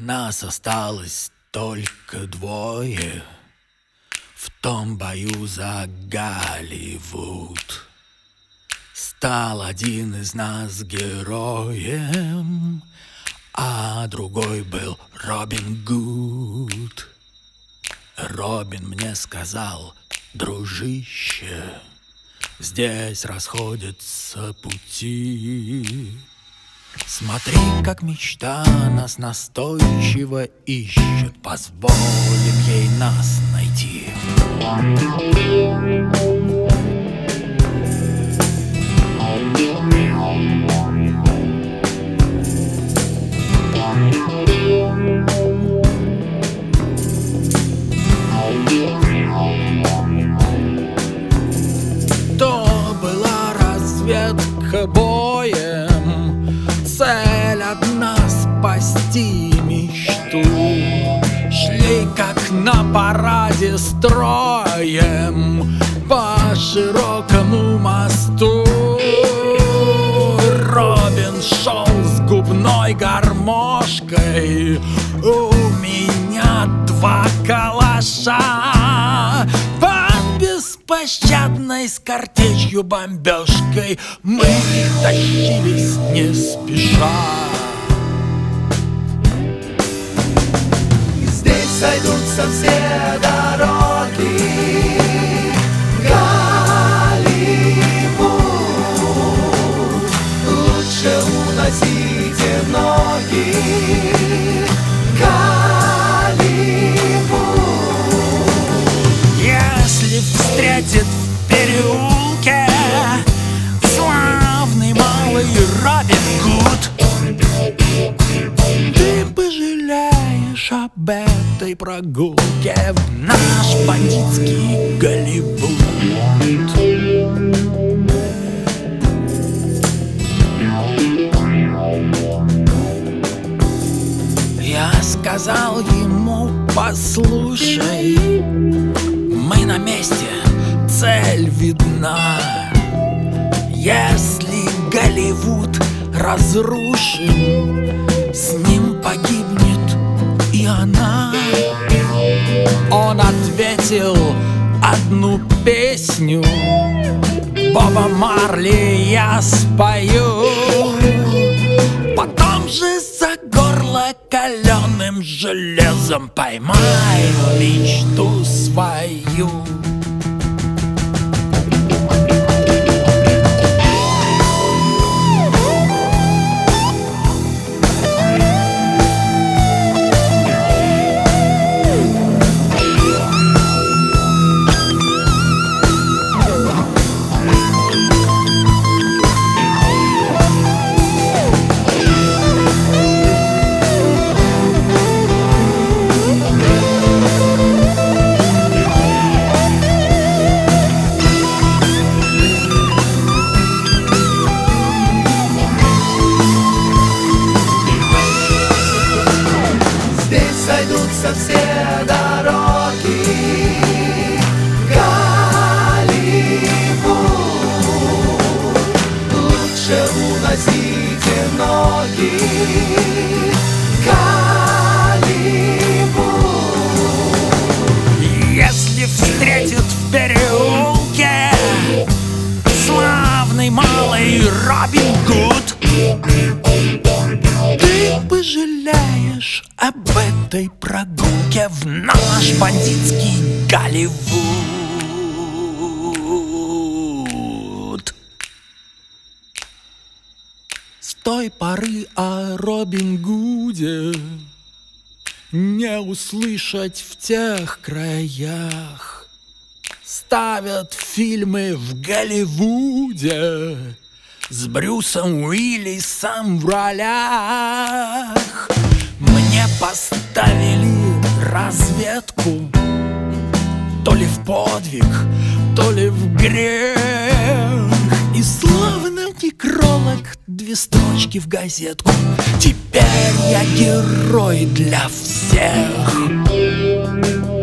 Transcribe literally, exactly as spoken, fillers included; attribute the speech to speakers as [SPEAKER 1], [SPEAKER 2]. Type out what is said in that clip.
[SPEAKER 1] Нас осталось только двое в том бою за Голливуд. Стал один из нас героем, а другой был Робин Гуд. Робин мне сказал: дружище, здесь расходятся пути. Смотри, как мечта нас настойчиво ищет, позволим ей нас найти. То была разведка боем, цель одна — спасти мечту. Шли как на параде строем по широкому мосту. Робин шел с губной гармошкой, у меня два калаша. Под беспощадной с картечью бомбежкой мы тащились не спеша.
[SPEAKER 2] Здесь сойдутся все дороги, Голливуд. Лучше уносите ноги, Голливуд.
[SPEAKER 1] Если встретит в переулке славный малый Робин Гуд, ты пожалеешь об этой прогулке в наш бандитский Голливуд. Я сказал ему: послушай, мы на месте, цель видна. Если Голливуд разрушим, с ним погибнет и она. Он ответил одну песню Боба Марли я спою, потом же за горло каленым железом поймаю мечту свою.
[SPEAKER 2] Сойдутся все дороги, Голливуд. Лучше уносите ноги, Голливуд.
[SPEAKER 1] Если встретит в переулке славный малый Робин Гуд, ты пожалеешь об этой прогулке в наш бандитский Голливуд. С той поры о Робин Гуде не услышать в тех краях. Ставят фильмы в Голливуде с Брюсом Уиллисом в ролях. Мне поставили разведку то ли в подвиг, то ли в грех. И словно некролог две строчки в газетку. Теперь я герой для всех.